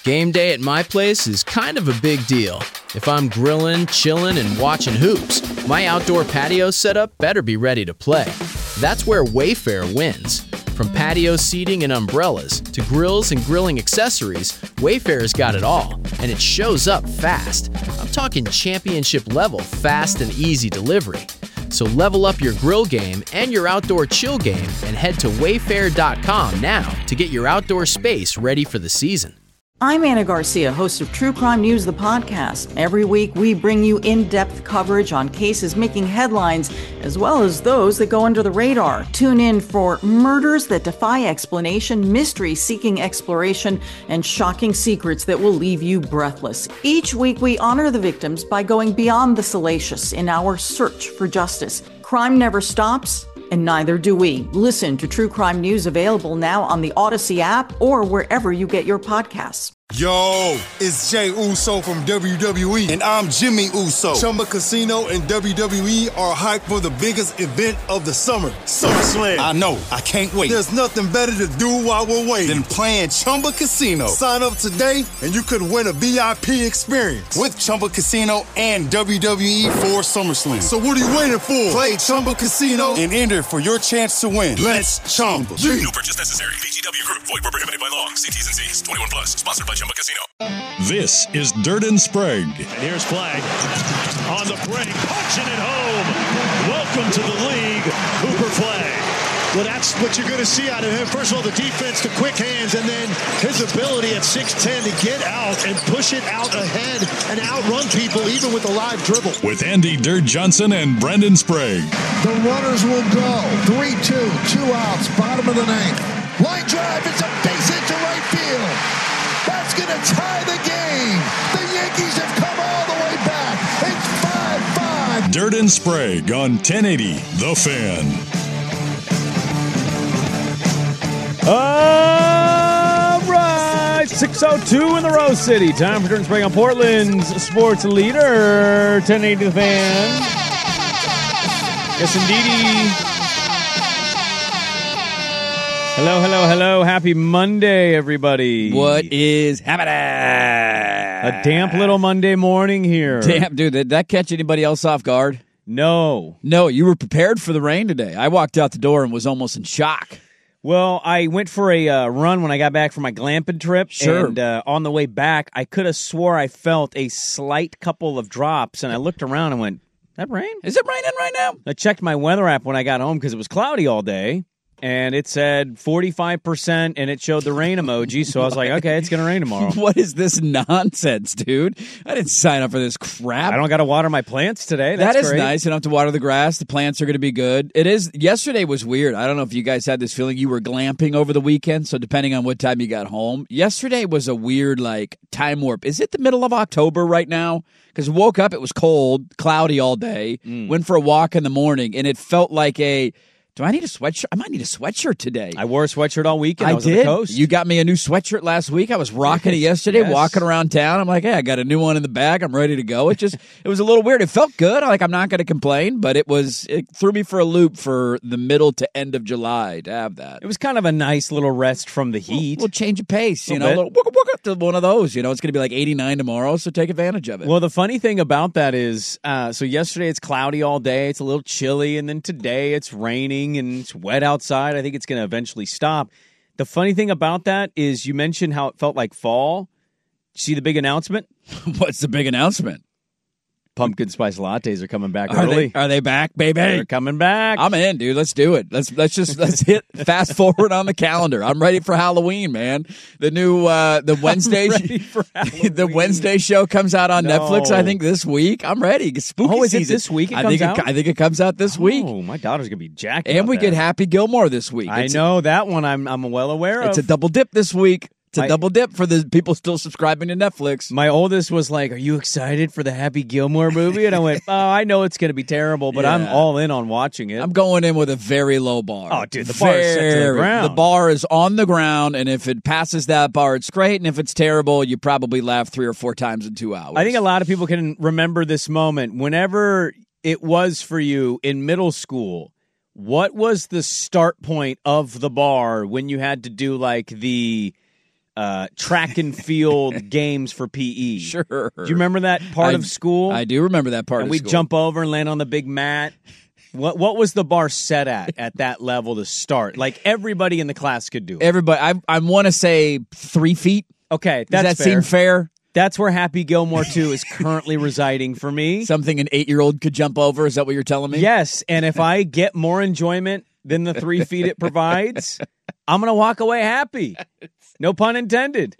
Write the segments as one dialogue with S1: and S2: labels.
S1: Game day at my place is kind of a big deal. If I'm grilling, chilling, and watching hoops, my outdoor patio setup better be ready to play. That's where Wayfair wins. From patio seating and umbrellas to grills and grilling accessories, Wayfair's got it all, and it shows up fast. I'm talking championship level fast and easy delivery. So level up your grill game and your outdoor chill game and head to wayfair.com now to get your outdoor space ready for the season.
S2: I'm Anna Garcia, host of True Crime News, the podcast. Every week, we bring you in-depth coverage on cases making headlines, as well as those that go under the radar. Tune in for murders that defy explanation, mysteries seeking exploration, and shocking secrets that will leave you breathless. Each week, we honor the victims by going beyond the salacious in our search for justice. Crime never stops, and neither do we. Listen to True Crime News, available now on the Odyssey app or wherever you get your podcasts.
S3: Yo, it's Jay Uso from WWE, and I'm Jimmy Uso. Chumba Casino and WWE are hyped for the biggest event of the summer, SummerSlam. I know, I can't wait. There's nothing better to do while we're waiting than playing Chumba Casino. Sign up today, and you could win a VIP experience with Chumba Casino and WWE for SummerSlam. So what are you waiting for? Play Chumba Casino and enter for your chance to win. Let's Chumba.
S4: No purchase necessary. VGW Group. Void where prohibited by law. See T's and C's. 21 plus. Sponsored by Chumba Casino.
S5: This is Dirt and Sprague.
S6: And here's Flagg on the break, punching it home. Welcome to the league, Cooper Flagg. Well, that's what you're going to see out of him. First of all, the defense, the quick hands, and then his ability at 6'10" to get out and push it out ahead and outrun people even with a live dribble.
S5: With Andy Dirt Johnson and Brendan Sprague.
S7: The runners will go. 3-2, 2 outs, bottom of the ninth. Line drive, it's a base hit to right field. That's going to tie the game. The Yankees have come all the way back. It's 5-5.
S5: Dirt and Sprague on 1080 The Fan.
S8: All right, 6:02 in the Rose City. Time for Dirt and Sprague on Portland's sports leader, 1080 The Fan. Yes, indeedy. Hello, hello, hello. Happy Monday, everybody.
S9: What is happening?
S8: A damp little Monday morning here.
S9: Damn, dude, did that catch anybody else off guard?
S8: No.
S9: No, you were prepared for the rain today. I walked out the door and was almost in shock.
S8: Well, I went for a run when I got back from my glamping trip.
S9: Sure.
S8: And on the way back, I could have swore I felt a slight couple of drops, and I looked around and went, that rain?
S9: Is it raining right now?
S8: I checked my weather app when I got home because it was cloudy all day. And it said 45%, and it showed the rain emoji. So I was like, okay, it's going to rain tomorrow.
S9: What is this nonsense, dude? I didn't sign up for this crap.
S8: I don't got to water my plants today. That's
S9: That is
S8: great.
S9: nice. You don't have to water the grass. The plants are going to be good. It is. Yesterday was weird. I don't know if you guys had this feeling. You were glamping over the weekend, so depending on what time you got home. Yesterday was a weird, time warp. Is it the middle of October right now? Because woke up, it was cold, cloudy all day. Went for a walk in the morning, and it felt like do I need a sweatshirt? I might need a sweatshirt today.
S8: I wore a sweatshirt all weekend. I was
S9: did.
S8: On the coast.
S9: You got me a new sweatshirt last week. I was rocking it yesterday, walking around town. I'm like, hey, I got a new one in the bag. I'm ready to go. It was a little weird. It felt good. I'm not going to complain, but it threw me for a loop for the middle to end of July to have that.
S8: It was kind of a nice little rest from the heat.
S9: We'll change of pace, you know. Walk up to one of those. It's going to be like 89 tomorrow, so take advantage of it.
S8: Well, the funny thing about that is, so yesterday it's cloudy all day. It's a little chilly, and then today it's raining and it's wet outside. I think it's going to eventually stop. The funny thing about that is you mentioned how it felt like fall. See the big announcement?
S9: What's the big announcement?
S8: Pumpkin spice lattes are coming back
S9: Are
S8: early.
S9: Are they back, baby?
S8: They're coming back.
S9: I'm in, dude. Let's do it. Let's hit fast forward on the calendar. I'm ready for Halloween, man. The new the Wednesday the Wednesday show comes out on Netflix. I think this week. I'm ready. Spooky
S8: is
S9: season.
S8: It this week?
S9: I think it comes out this week.
S8: Oh, my daughter's gonna be jacked.
S9: And we get Happy Gilmore this week.
S8: I know that one. I'm well aware of.
S9: It's a double dip this week. It's a double dip for the people still subscribing to Netflix.
S8: My oldest was like, are you excited for the Happy Gilmore movie? And I went, oh, I know it's going to be terrible, but I'm all in on watching it.
S9: I'm going in with a very low bar.
S8: Oh, dude, the bar is set to the ground.
S9: The bar is on the ground, and if it passes that bar, it's great, and if it's terrible, you probably laugh 3 or 4 times in 2 hours.
S8: I think a lot of people can remember this moment. Whenever it was for you in middle school, what was the start point of the bar when you had to do like the track and field games for PE.
S9: Sure.
S8: Do you remember that part of school?
S9: I do remember that part
S8: and
S9: of
S8: we'd
S9: school.
S8: jump over and land on the big mat. What was the bar set at that level to start? Like everybody in the class could do it.
S9: Everybody, I want to say 3 feet.
S8: Okay,
S9: Does that
S8: fair.
S9: seem fair?
S8: That's where Happy Gilmore 2 is currently residing for me.
S9: Something an 8-year-old could jump over? Is that what you're telling me?
S8: Yes, and if I get more enjoyment than the 3 feet it provides, I'm going to walk away happy. No pun intended.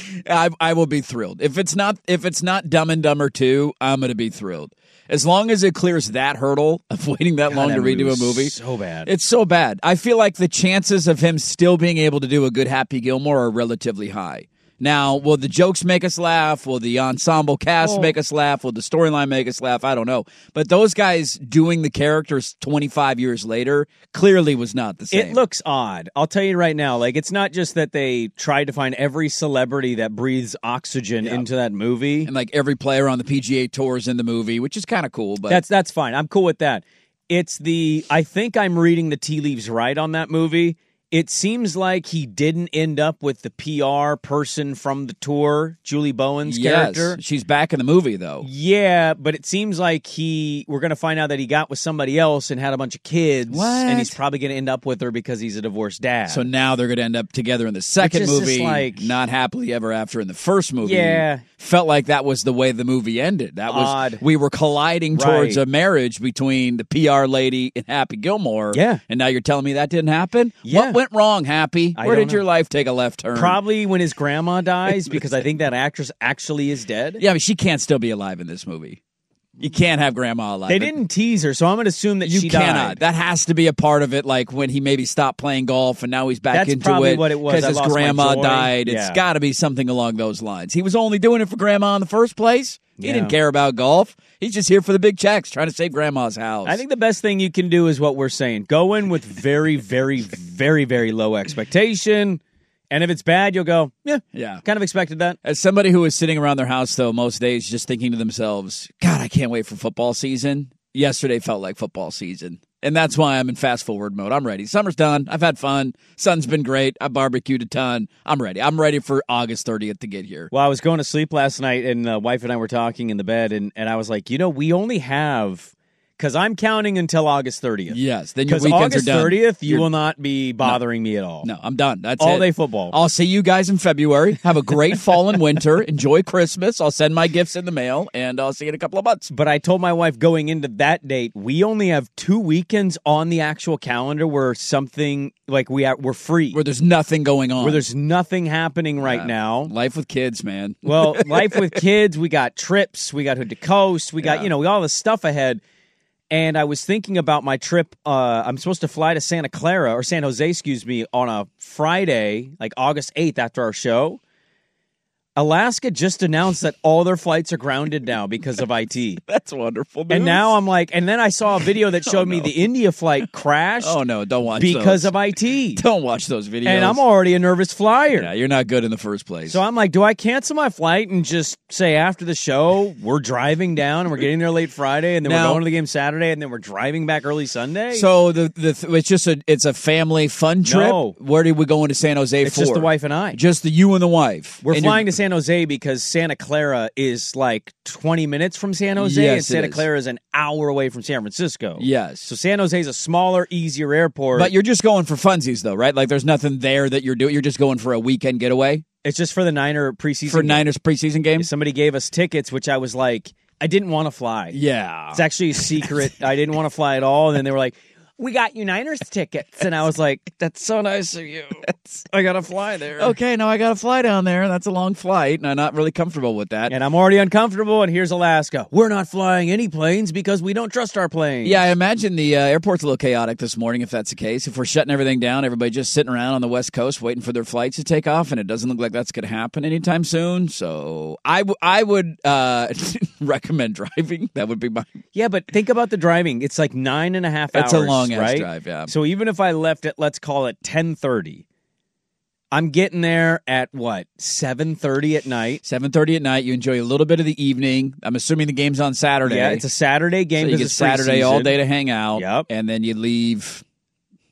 S9: I will be thrilled. If it's not Dumb and Dumber 2, I'm going to be thrilled. As long as it clears that hurdle of waiting that long to redo a movie.
S8: So bad.
S9: It's so bad. I feel like the chances of him still being able to do a good Happy Gilmore are relatively high. Now, will the jokes make us laugh? Will the ensemble cast make us laugh? Will the storyline make us laugh? I don't know. But those guys doing the characters 25 years later clearly was not the same.
S8: It looks odd. I'll tell you right now. Like, it's not just that they tried to find every celebrity that breathes oxygen into that movie.
S9: And like every player on the PGA Tour is in the movie, which is kind of cool. But
S8: that's fine. I'm cool with that. It's I think I'm reading the tea leaves right on that movie. It seems like he didn't end up with the PR person from the tour, Julie Bowen's character.
S9: She's back in the movie, though.
S8: Yeah, but it seems like we're going to find out that he got with somebody else and had a bunch of kids.
S9: What?
S8: And he's probably going to end up with her because he's a divorced dad.
S9: So now they're going to end up together in the second movie, not happily ever after in the first movie.
S8: Yeah.
S9: Felt like that was the way the movie ended. That was
S8: odd.
S9: We were colliding towards a marriage between the PR lady and Happy Gilmore.
S8: Yeah.
S9: And now you're telling me that didn't happen?
S8: Yeah.
S9: What went wrong, Happy? Where did your life take a left turn?
S8: Probably when his grandma dies, because I think that actress actually is dead.
S9: Yeah, I mean, she can't still be alive in this movie. You can't have grandma alive.
S8: They didn't tease her, so I'm going to assume that she
S9: cannot.
S8: died.
S9: That has to be a part of it, like when he maybe stopped playing golf and now he's back
S8: That's
S9: into
S8: probably
S9: it
S8: what it was.
S9: because
S8: I
S9: his
S8: lost my
S9: grandma
S8: joy.
S9: died.
S8: Yeah.
S9: It's got to be something along those lines. He was only doing it for grandma in the first place. He didn't care about golf. He's just here for the big checks, trying to save grandma's house.
S8: I think the best thing you can do is what we're saying. Go in with very, very, very, very low expectation. And if it's bad, you'll go, yeah, kind of expected that.
S9: As somebody who is sitting around their house, though, most days just thinking to themselves, God, I can't wait for football season. Yesterday felt like football season. And that's why I'm in fast forward mode. I'm ready. Summer's done. I've had fun. Sun's been great. I barbecued a ton. I'm ready. I'm ready for August 30th to get here.
S8: Well, I was going to sleep last night, and the wife and I were talking in the bed, and I was like, we only have... Because I'm counting until August 30th.
S9: Yes, then your weekends
S8: August
S9: are done.
S8: 30th, you will not be bothering me at all.
S9: No, I'm done. That's
S8: all
S9: it.
S8: day football.
S9: I'll see you guys in February. Have a great fall and winter. Enjoy Christmas. I'll send my gifts in the mail, and I'll see you in a couple of months.
S8: But I told my wife going into that date, we only have 2 weekends on the actual calendar where something like we're free,
S9: where there's nothing going on,
S8: where there's nothing happening right now.
S9: Life with kids, man.
S8: Well, life with kids. We got trips. We got Hood to Coast. We got we got all this stuff ahead. And I was thinking about my trip. I'm supposed to fly to Santa Clara, or San Jose, excuse me, on a Friday, like August 8th after our show. Alaska just announced that all their flights are grounded now because of IT.
S9: That's wonderful news.
S8: And now I'm like, and then I saw a video that showed me the India flight crashed.
S9: Oh, no, don't watch
S8: because
S9: those.
S8: of IT.
S9: Don't watch those videos.
S8: And I'm already a nervous flyer.
S9: Yeah, you're not good in the first place.
S8: So I'm like, do I cancel my flight and just say after the show, we're driving down and we're getting there late Friday, and then we're going to the game Saturday, and then we're driving back early Sunday?
S9: So it's just it's a family fun trip?
S8: No.
S9: Where did we go into San Jose for?
S8: It's just the wife and I.
S9: Just you and the wife.
S8: We're flying to San Jose because Santa Clara is like 20 minutes from San Jose, and Santa Clara is an hour away from San Francisco.
S9: Yes.
S8: So San Jose is a smaller, easier airport.
S9: But you're just going for funsies, though, right? Like there's nothing there that you're doing. You're just going for a weekend getaway?
S8: It's just for the Niner preseason game.
S9: Niners preseason game?
S8: Somebody gave us tickets, which I was like, I didn't want to fly.
S9: Yeah.
S8: It's actually a secret. I didn't want to fly at all. And then they were like, we got you Niners tickets. And I was like, that's so nice of you. I got to fly there.
S9: Okay, now I got to fly down there. That's a long flight, and I'm not really comfortable with that.
S8: And I'm already uncomfortable, and here's Alaska. We're not flying any planes because we don't trust our planes.
S9: Yeah, I imagine the airport's a little chaotic this morning, if that's the case. If we're shutting everything down, everybody just sitting around on the West Coast waiting for their flights to take off, and it doesn't look like that's going to happen anytime soon. So I would recommend driving. That would be my...
S8: Yeah, but think about the driving. It's like 9.5 hours.
S9: That's a long-ass
S8: right?
S9: drive, yeah.
S8: So even if I left at, let's call it 10:30, I'm getting there at what, 7:30 at night?
S9: 7:30 at night. You enjoy a little bit of the evening. I'm assuming the game's on Saturday.
S8: Yeah, it's a Saturday game.
S9: So you get Saturday all day to hang out.
S8: Yep.
S9: And then you leave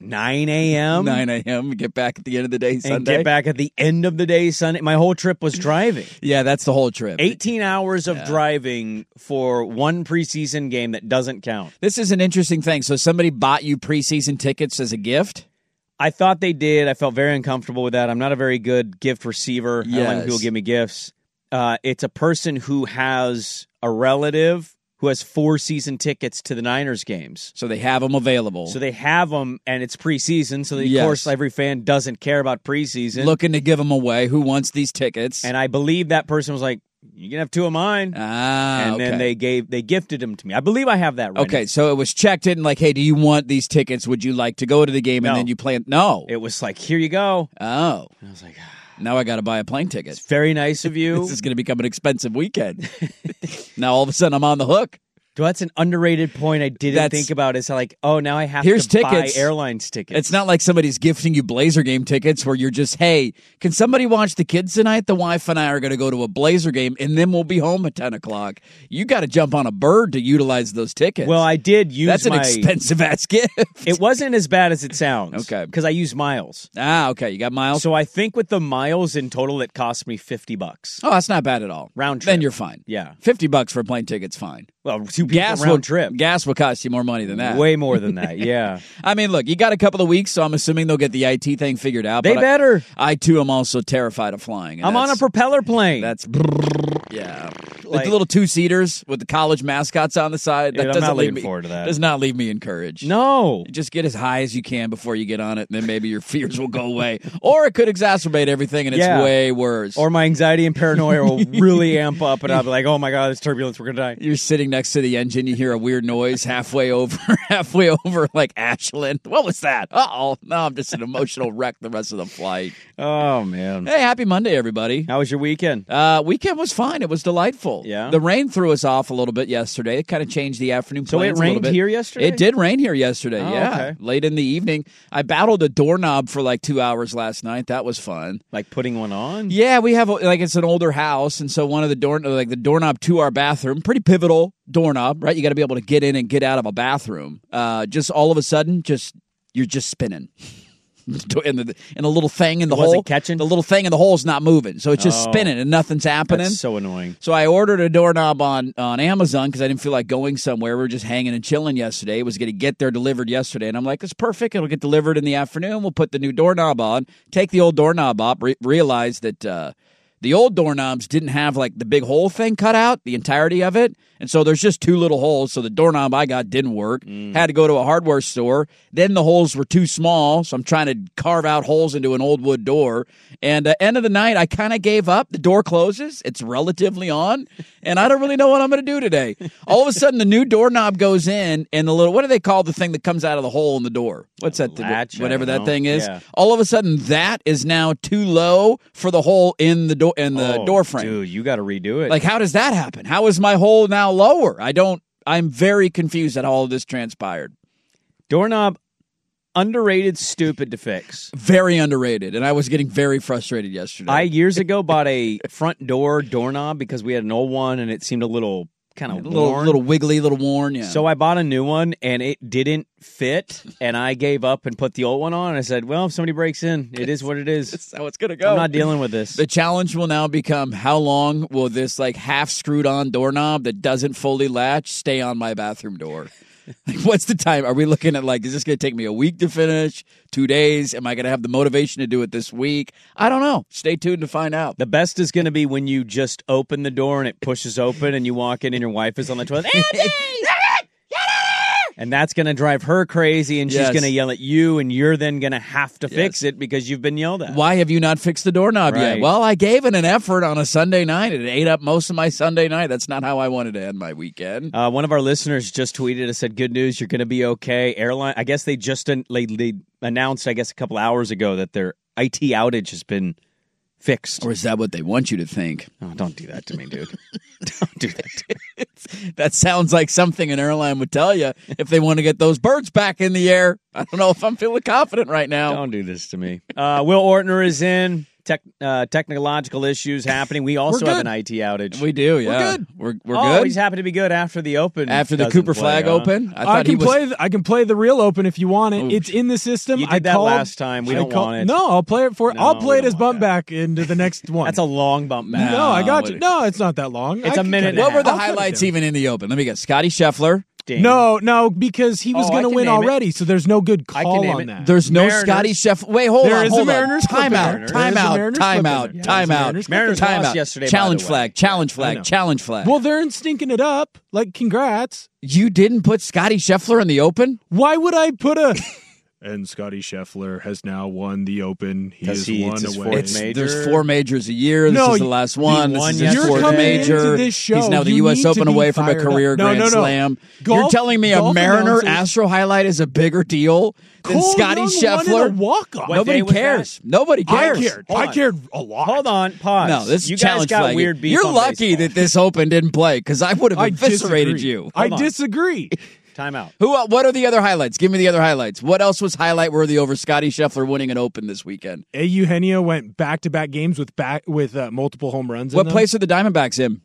S8: 9 a.m.?
S9: 9 a.m. Get back at the end of the day Sunday.
S8: And get back at the end of the day Sunday. My whole trip was driving.
S9: Yeah, that's the whole trip.
S8: 18 hours of driving for one preseason game that doesn't count.
S9: This is an interesting thing. So somebody bought you preseason tickets as a gift?
S8: I thought they did. I felt very uncomfortable with that. I'm not a very good gift receiver.
S9: Yes.
S8: I don't like when people give me gifts. It's a person who has a relative who has 4 season tickets to the Niners games.
S9: So they have them available.
S8: So they have them, and it's preseason. So, of course, every fan doesn't care about preseason.
S9: Looking to give them away. Who wants these tickets?
S8: And I believe that person was like, you can have 2 of mine. And then they gifted them to me. I believe I have that right.
S9: Okay, so it was checked in like, hey, do you want these tickets? Would you like to go to the game? And then you plan? No.
S8: It was like, here you go.
S9: Oh.
S8: And I was like,
S9: now I got to buy a plane ticket.
S8: It's very nice of you.
S9: This is going to become an expensive weekend. Now all of a sudden I'm on the hook.
S8: That's an underrated point I didn't think about. Is like, oh, now I have
S9: Here's
S8: to
S9: tickets.
S8: buy airlines tickets.
S9: It's not like somebody's gifting you Blazer game tickets where you're just, hey, can somebody watch the kids tonight? The wife and I are going to go to a Blazer game, and then we'll be home at 10 o'clock. You got to jump on a bird to utilize those tickets.
S8: Well, I did use
S9: That's an expensive-ass gift.
S8: It wasn't as bad as it sounds.
S9: Okay.
S8: Because I use miles.
S9: Okay. You got miles?
S8: So I think with the miles in total, it cost me $50.
S9: Oh, that's not bad at all.
S8: Round trip.
S9: Then you're fine.
S8: Yeah.
S9: $50 for a plane ticket's fine.
S8: Well, 2 people round trip.
S9: Gas will cost you more money than that.
S8: Way more than that, yeah.
S9: I mean, look, you got a couple of weeks, so I'm assuming they'll get the IT thing figured out.
S8: They better.
S9: I, too, am also terrified of flying.
S8: I'm on a propeller plane.
S9: That's, yeah. Like the little 2-seaters with the college mascots on the side.
S8: Dude, I'm not looking forward to that.
S9: Does not leave me encouraged.
S8: No.
S9: Just get as high as you can before you get on it, and then maybe your fears will go away. Or it could exacerbate everything, and it's way worse.
S8: Or my anxiety and paranoia will really amp up, and I'll be like, oh my God, there's turbulence, we're going to die.
S9: You're sitting next to the engine, you hear a weird noise halfway over like Ashland. What was that? Uh-oh. No, I'm just an emotional wreck the rest of the flight.
S8: Oh, man.
S9: Hey, happy Monday, everybody.
S8: How was your weekend?
S9: Weekend was fine. It was delightful.
S8: Yeah.
S9: The rain threw us off a little bit yesterday. It kind of changed the afternoon plans a little bit.
S8: So it rained here yesterday?
S9: It did rain here yesterday,
S8: okay.
S9: Late in the evening. I battled a doorknob for like 2 hours last night. That was fun.
S8: Like putting one on?
S9: Yeah, we have, it's an older house, and so one of the the doorknob to our bathroom, pretty pivotal doorknob, right? You got to be able to get in and get out of a bathroom. Just all of a sudden, you're just spinning. And a little thing in the hole.
S8: Wasn't catching?
S9: The little thing in the hole is not moving. So it's just spinning and nothing's happening.
S8: That's so annoying.
S9: So I ordered a doorknob on Amazon because I didn't feel like going somewhere. We were just hanging and chilling yesterday. It was going to get there delivered yesterday. And I'm like, it's perfect. It'll get delivered in the afternoon. We'll put the new doorknob on, take the old doorknob off, realize that the old doorknobs didn't have like the big hole thing cut out, the entirety of it. And so there's just 2 little holes. So the doorknob I got didn't work. Had to go to a hardware store. Then the holes were too small. So I'm trying to carve out holes into an old wood door. And at the end of the night, I kind of gave up. The door closes. It's relatively on. And I don't really know what I'm going to do today. All of a sudden, the new doorknob goes in. And the little, what do they call the thing that comes out of the hole in the door? What's that?
S8: Latch,
S9: whatever that thing is.
S8: Yeah.
S9: All of a sudden, that is now too low for the hole in the door door frame.
S8: Dude, you got to redo it.
S9: Like, how does that happen? How is my hole now lower? I'm very confused at how all of this transpired.
S8: Doorknob, underrated, stupid to fix.
S9: Very underrated, and I was getting very frustrated yesterday.
S8: I years ago bought a front door doorknob because we had an old one and it seemed a little kind of worn.
S9: Little wiggly, little worn, yeah.
S8: So I bought a new one and it didn't fit, and I gave up and put the old one on, and I said, well, if somebody breaks in, it is what it is.
S9: That's how it's going to go.
S8: I'm not dealing with this.
S9: The challenge will now become, how long will this like half screwed on doorknob that doesn't fully latch stay on my bathroom door? Like, what's the time? Are we looking at like, is this going to take me a week to finish? 2 days? Am I going to have the motivation to do it this week? I don't know. Stay tuned to find out.
S8: The best is going to be when you just open the door and it pushes open and you walk in and your wife is on the toilet. And that's going to drive her crazy, and she's going to yell at you, and you're then going to have to fix it because you've been yelled at.
S9: Why have you not fixed the doorknob yet? Well, I gave it an effort on a Sunday night. It ate up most of my Sunday night. That's not how I wanted to end my weekend.
S8: One of our listeners just tweeted and said, good news, you're going to be okay. Airline, I guess they just they announced, a couple hours ago that their IT outage has been fixed.
S9: Or is that what they want you to think?
S8: Oh, don't do that to me, dude. Don't do that to me.
S9: That sounds like something an airline would tell you if they want to get those birds back in the air. I don't know if I'm feeling confident right now.
S8: Don't do this to me. Will Ortner is in. technological issues happening. We also have an IT outage.
S9: We do, yeah.
S10: We're good.
S9: We're good.
S8: He's happy to be good after the Open.
S9: After the Cooper Flag Open?
S10: I can play the real Open if you want it. It's in the system.
S8: You did that last time. We don't want it.
S10: No, I'll play it I'll play it as bump back into the next one.
S8: That's a long bump back.
S10: No, I got you. No, it's not that long.
S8: It's a minute.
S9: What were the highlights even in the Open? Let me guess. Scotty Scheffler.
S8: Ding.
S10: No, because he was going to win already, so there's no good call on that.
S9: There's no Scotty Scheffler. Wait, hold on. Time out.
S8: Mariners lost yesterday.
S9: Challenge flag.
S10: Well, they're stinking it up. Like, congrats.
S9: You didn't put Scotty Scheffler in the Open?
S10: Why would I put a... And Scotty Scheffler has now won the Open. He has won away.
S9: There's 4 majors a year. This is the last one. This is his
S10: you're
S9: 4th major.
S10: This show,
S9: he's now the U.S. Open away from a career Grand Slam. You're telling me a Mariner Astro highlight is a bigger deal than Scotty Scheffler?
S10: Nobody
S9: cares. Nobody cares.
S10: I cared a lot.
S8: Hold on. Pause.
S9: No, this
S8: you
S9: challenge
S8: guys got
S9: flag.
S8: Weird beef
S9: You're
S8: on
S9: lucky
S8: baseball.
S9: that this Open didn't play because I would have eviscerated you.
S10: I disagree.
S8: Time out.
S9: What are the other highlights? Give me the other highlights. What else was highlight worthy over Scotty Scheffler winning an Open this weekend?
S10: Eugenio went back-to-back games with multiple home runs.
S9: What place are the Diamondbacks in?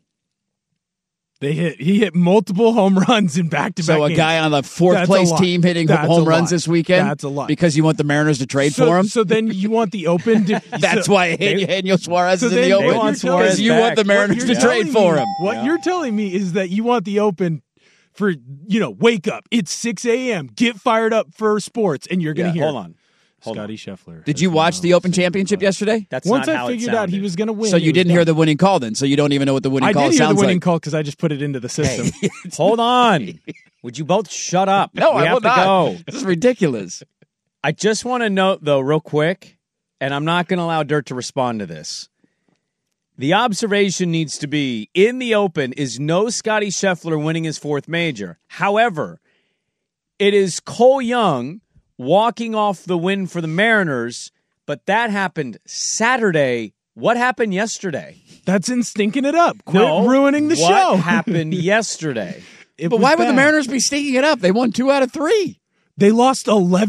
S10: He hit multiple home runs in back-to-back
S9: So a
S10: games.
S9: guy on the 4th place team hitting home runs this weekend?
S10: That's a lot.
S9: Because you want the Mariners to trade for him?
S10: So then you want the Open to...
S9: That's why Eugenio Suarez is in the Open?
S8: Because
S9: you want the Mariners to trade for him.
S10: What you're telling me is that you want the Open... For, wake up. It's 6 a.m. Get fired up for sports, and you're going to hear.
S8: Hold on.
S10: Scotty Scheffler.
S9: Did you watch the Open Championship yesterday?
S8: That's
S10: Once
S8: not
S10: I
S8: how
S10: figured out he was going to win.
S9: So you didn't hear the winning call then? So you don't even know what the winning call sounds like?
S10: I did hear the winning call because I just put it into the system.
S8: Hey, hold on. Would you both shut up?
S9: No,
S8: we
S9: I
S8: have
S9: will
S8: to
S9: not.
S8: go.
S9: This is ridiculous.
S8: I just want to note, though, real quick, and I'm not going to allow Dirt to respond to this. The observation needs to be, in the Open, is no Scotty Scheffler winning his 4th major. However, it is Cole Young walking off the win for the Mariners, but that happened Saturday. What happened yesterday?
S10: That's in stinking it up. Quit ruining the show.
S8: What happened yesterday?
S9: But why would the Mariners be stinking it up? They won 2 out of 3.
S10: They lost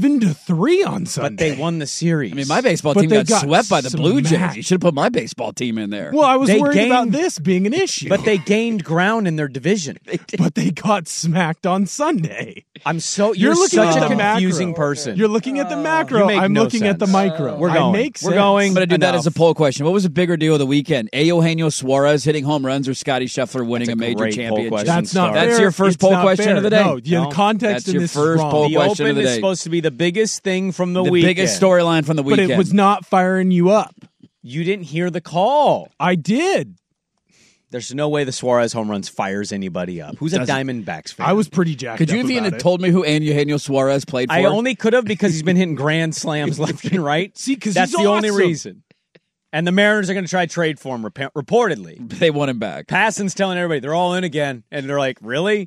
S10: 11-3 on Sunday.
S8: But they won the series.
S9: I mean, my baseball team got swept by the Blue Jays. You should have put my baseball team in there.
S10: Well, I was worried about this being an issue.
S8: But they gained ground in their division.
S10: But they got smacked on Sunday.
S8: You're such a confusing person.
S10: You're looking at the macro. I'm looking at the micro.
S8: We're going. We're going.
S9: I'm going to do that as a poll question. What was a bigger deal of the weekend? Eugenio Suarez hitting home runs or Scotty Scheffler winning a major championship?
S10: That's not
S9: That's
S10: fair.
S9: your first poll question of the day.
S10: No, the context in this is wrong.
S9: That's your first poll question of the day.
S8: It's supposed to be the biggest thing from the weekend.
S9: The biggest storyline from the weekend.
S10: But it was not firing you up.
S8: You didn't hear the call.
S10: I did.
S8: There's no way the Suarez home runs fires anybody up. Who's a Diamondbacks fan?
S10: I was pretty jacked
S9: Could
S10: up
S9: you have
S10: about it.
S9: told me who Eugenio Suarez played for?
S8: I only could have because he's been hitting grand slams left and right.
S10: See, because
S8: that's the only reason. And the Mariners are going to try to trade for him, reportedly.
S9: They want him back.
S8: Passan's telling everybody they're all in again. And they're like, really?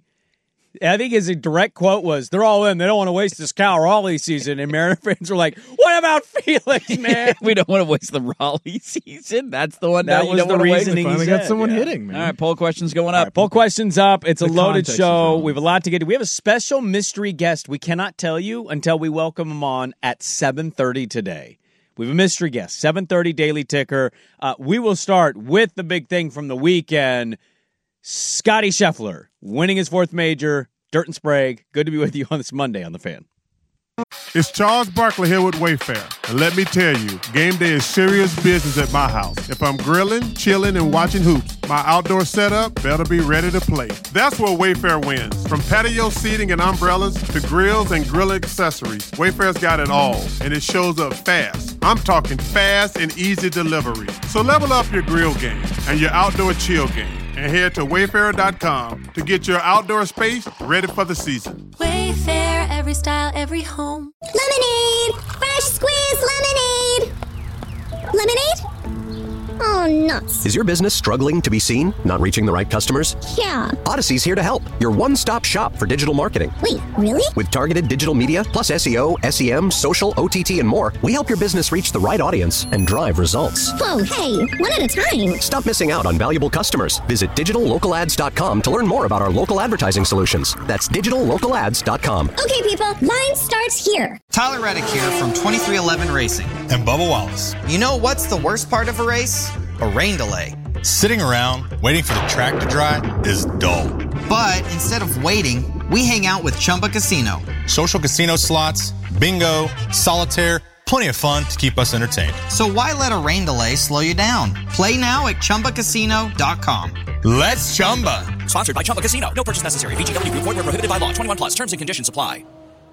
S8: I think his direct quote was, they're all in. They don't want to waste this Cal Raleigh season. And Mariner fans were like, what about Felix, man?
S9: We don't want to waste the Raleigh season. That's the one
S8: that was the reasoning.
S10: Finally got someone hitting, man.
S9: All right, poll questions going up.
S8: Right, poll questions up. It's a loaded show. We have a lot to get to. We have a special mystery guest we cannot tell you until we welcome him on at 7:30 today. We have a mystery guest, 7:30 Daily Ticker. We will start with the big thing from the weekend. Scotty Scheffler winning his 4th major. Dirt and Sprague, good to be with you on this Monday on The Fan.
S11: It's Charles Barkley here with Wayfair. And let me tell you, game day is serious business at my house. If I'm grilling, chilling, and watching hoops, my outdoor setup better be ready to play. That's where Wayfair wins. From patio seating and umbrellas to grills and grill accessories, Wayfair's got it all, and it shows up fast. I'm talking fast and easy delivery. So level up your grill game and your outdoor chill game, and head to Wayfair.com to get your outdoor space ready for the season.
S12: Wayfair, every style, every home. Lemonade! Fresh squeezed lemonade! Lemonade? Oh, nuts.
S13: Is your business struggling to be seen? Not reaching the right customers?
S12: Yeah.
S13: Odyssey's here to help. Your one-stop shop for digital marketing.
S12: Wait, really?
S13: With targeted digital media, plus SEO, SEM, social, OTT, and more, we help your business reach the right audience and drive results.
S12: Whoa, hey, one at a time.
S13: Stop missing out on valuable customers. Visit digitallocalads.com to learn more about our local advertising solutions. That's digitallocalads.com.
S12: Okay, people, line starts here.
S14: Tyler Reddick here from 2311 Racing. and Bubba Wallace.
S15: You know what's the worst part of a race? A rain delay.
S14: Sitting around waiting for the track to dry is dull.
S15: But instead of waiting, we hang out with Chumba Casino.
S14: Social casino slots, bingo, solitaire, plenty of fun to keep us entertained.
S15: So why let a rain delay slow you down? Play now at ChumbaCasino.com.
S14: Let's Chumba.
S16: Sponsored by Chumba Casino. No purchase necessary. VGW Group. Void where prohibited by law. 21 plus. Terms and conditions apply.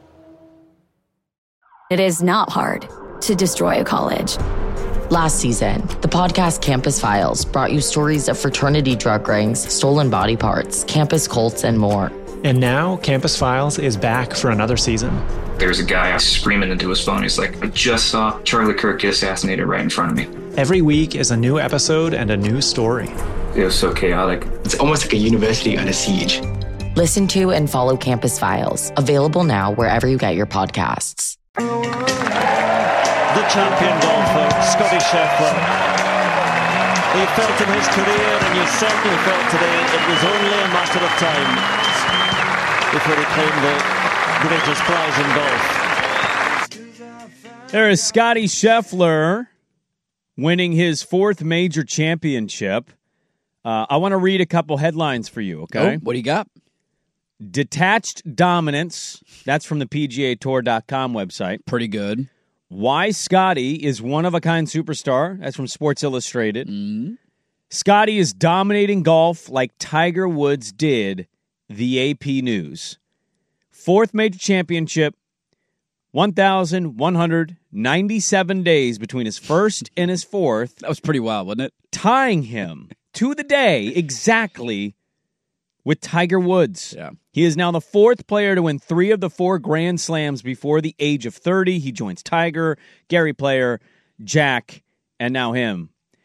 S17: It is not hard to destroy a college. Last season, the podcast Campus Files brought you stories of fraternity drug rings, stolen body parts, campus cults, and more.
S18: And now, Campus Files is back for another season.
S19: There's a guy screaming into his phone. He's like, I just saw Charlie Kirk get assassinated right in front of me.
S18: Every week is a new episode and a new story.
S19: It was so chaotic.
S20: It's almost like a university under siege.
S17: Listen to and follow Campus Files. Available now wherever you get your podcasts.
S6: The champion golfer, Scottie Scheffler. He felt in his career, and you certainly felt today, it was only a matter of time before he claimed the greatest prize in golf.
S8: There is Scottie Scheffler winning his fourth major championship. I want to read a couple headlines for you, okay?
S9: Oh, what do you got?
S8: Detached dominance. That's from the PGAtour.com website.
S9: Pretty good.
S8: Why Scottie is one-of-a-kind superstar. That's from Sports Illustrated.
S9: Mm-hmm.
S8: Scottie is dominating golf like Tiger Woods did, the AP News. Fourth major championship, 1,197 days between his first and his fourth.
S9: That was pretty wild, wasn't it?
S8: Tying him to the day exactly with Tiger Woods.
S9: Yeah.
S8: He is now the fourth player to win 3 of the 4 Grand Slams before the age of 30. He joins Tiger, Gary Player, Jack, and now him.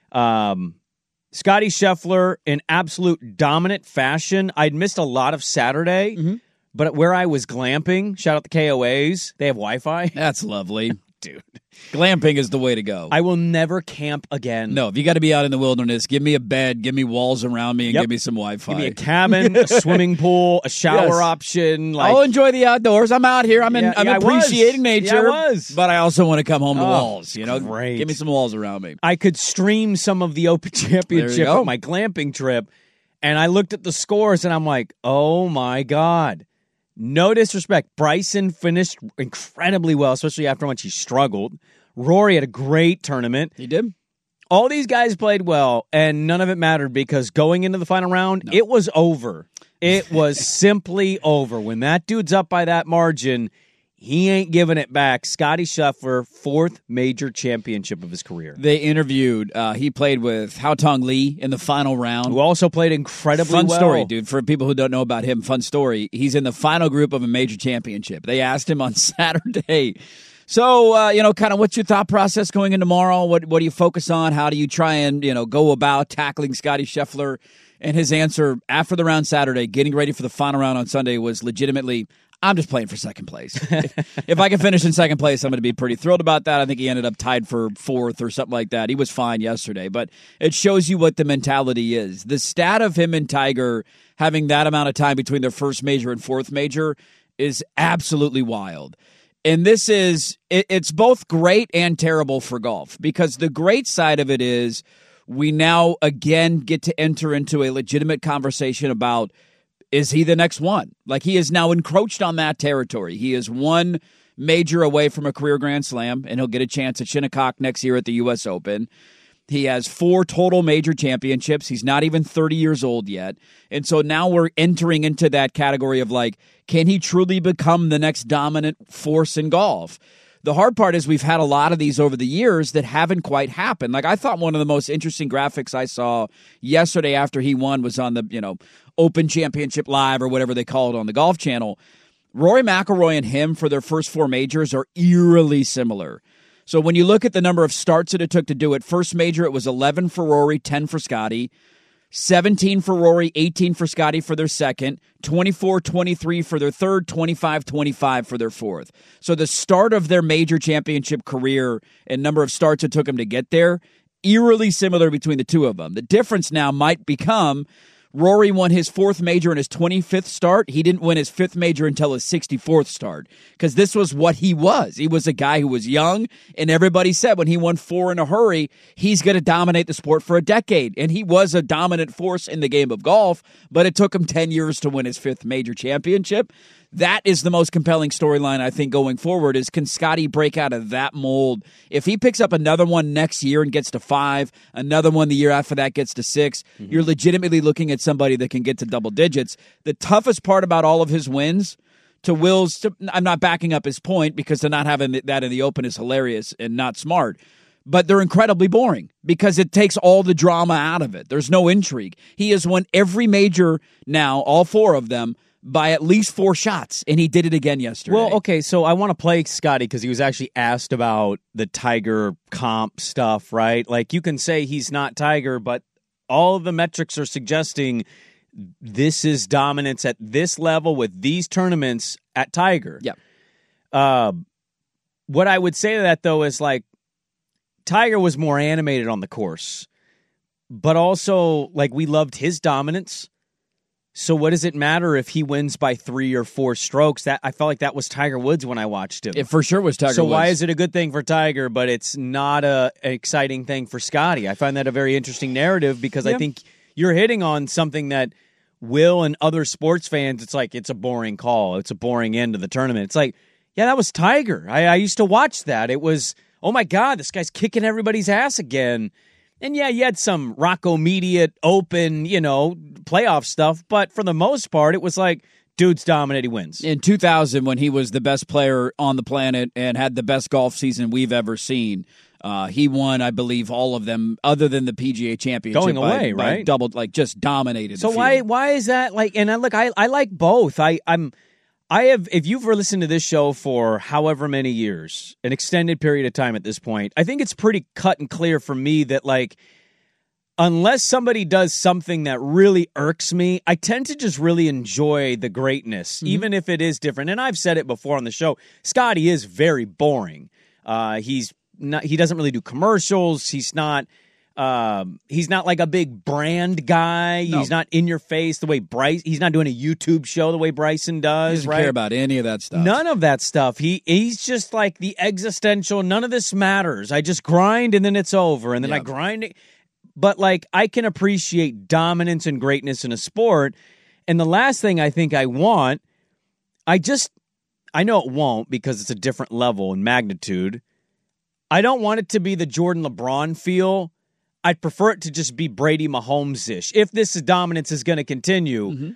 S8: Scottie Scheffler in absolute dominant fashion. I'd missed a lot of Saturday, but where I was glamping, shout out the KOAs, they have Wi-Fi.
S9: That's lovely.
S8: Dude.
S9: Glamping is the way to go.
S8: I will never camp again.
S9: No, if you got to be out in the wilderness, give me a bed, give me walls around me, and
S8: Yep.
S9: give me some Wi-Fi.
S8: Give me a cabin, a swimming pool, a shower option.
S9: I'll enjoy the outdoors. I'm out here. I'm appreciating nature.
S8: Yeah, I was.
S9: But I also want to come home to walls. You know,
S8: great.
S9: Give me some walls around me.
S8: I could stream some of the Open Championship
S9: go.
S8: on my glamping trip, and I looked at the scores, and I'm like, oh, my God. No disrespect. Bryson finished incredibly well, especially after how much he struggled. Rory had a great tournament.
S9: He did.
S8: All these guys played well, and none of it mattered because going into the final round, it was over. It was simply over. When that dude's up by that margin, he ain't giving it back. Scottie Scheffler, fourth major championship of his career.
S9: They interviewed, he played with Haotong Li in the final round.
S8: Who also played incredibly well.
S9: Fun story, dude. For people who don't know about him, fun story. He's in the final group of a major championship. They asked him on Saturday, so, kind of what's your thought process going in tomorrow? What do you focus on? How do you try and, go about tackling Scottie Scheffler? And his answer after the round Saturday, getting ready for the final round on Sunday, was legitimately, I'm just playing for second place. If I can finish in second place, I'm going to be pretty thrilled about that. I think he ended up tied for fourth or something like that. He was fine yesterday, but it shows you what the mentality is. The stat of him and Tiger having that amount of time between their first major and fourth major is absolutely wild. And this is, it's both great and terrible for golf, because the great side of it is we now again get to enter into a legitimate conversation about, is he the next one? Like, he is now encroached on that territory. He is one major away from a career Grand Slam, and he'll get a chance at Shinnecock next year at the U.S. Open. He has 4 total major championships. He's not even 30 years old yet. And so now we're entering into that category of, like, can he truly become the next dominant force in golf? The hard part is we've had a lot of these over the years that haven't quite happened. Like, I thought one of the most interesting graphics I saw yesterday after he won was on the, Open Championship Live or whatever they call it on the Golf Channel. Rory McIlroy and him for their first 4 majors are eerily similar. So when you look at the number of starts that it took to do it, first major, it was 11 for Rory, 10 for Scottie, 17 for Rory, 18 for Scottie for their second, 24-23 for their third, 25-25 for their fourth. So the start of their major championship career and number of starts it took them to get there, eerily similar between the two of them. The difference now might become Rory won his 4th major in his 25th start. He didn't win his 5th major until his 64th start because this was what he was. He was a guy who was young, and everybody said when he won 4 in a hurry, he's going to dominate the sport for a decade. And he was a dominant force in the game of golf, but it took him 10 years to win his 5th major championship. That is the most compelling storyline, I think, going forward is can Scotty break out of that mold? If he picks up another one next year and gets to 5, another one the year after that gets to 6, you're legitimately looking at somebody that can get to double digits. The toughest part about all of his wins, I'm not backing up his point because to not having that in the Open is hilarious and not smart, but they're incredibly boring because it takes all the drama out of it. There's no intrigue. He has won every major now, all 4 of them, by at least 4 shots, and he did it again yesterday.
S8: Well, okay, so I want to play Scotty because he was actually asked about the Tiger comp stuff, right? Like, you can say he's not Tiger, but all of the metrics are suggesting this is dominance at this level with these tournaments at Tiger.
S9: Yeah.
S8: What I would say to that, though, is like Tiger was more animated on the course, but also, like, we loved his dominance. So what does it matter if he wins by 3 or 4 strokes? That I felt like that was Tiger Woods when I watched him.
S9: It for sure was Tiger Woods.
S8: So why is it a good thing for Tiger, but it's not an exciting thing for Scotty? I find that a very interesting narrative because I think you're hitting on something that Will and other sports fans, it's like it's a boring call. It's a boring end of the tournament. It's like, yeah, that was Tiger. I used to watch that. It was, oh my God, this guy's kicking everybody's ass again. And yeah, you had some Rocco Mediate Open, playoff stuff, but for the most part, it was like, dude's dominant, he wins.
S9: In 2000, when he was the best player on the planet and had the best golf season we've ever seen, he won, I believe, all of them other than the PGA Championship.
S8: Going away, right?
S9: Doubled, just dominated.
S8: So why is that? And look, I like both. If you've listened to this show for however many years, an extended period of time at this point, I think it's pretty cut and clear for me that, like, unless somebody does something that really irks me, I tend to just really enjoy the greatness, even if it is different. And I've said it before on the show, Scotty is very boring. He doesn't really do commercials. He's not like a big brand guy. No. He's not in your face the way he's not doing a YouTube show the way Bryson does.
S9: He doesn't care about any of that stuff.
S8: None of that stuff. He's just like the existential, none of this matters. I just grind and then it's over. And then I grind it. But like, I can appreciate dominance and greatness in a sport. And the last thing I think I want, I know it won't because it's a different level and magnitude. I don't want it to be the Jordan LeBron feel. I'd prefer it to just be Brady Mahomes-ish. If this dominance is going to continue,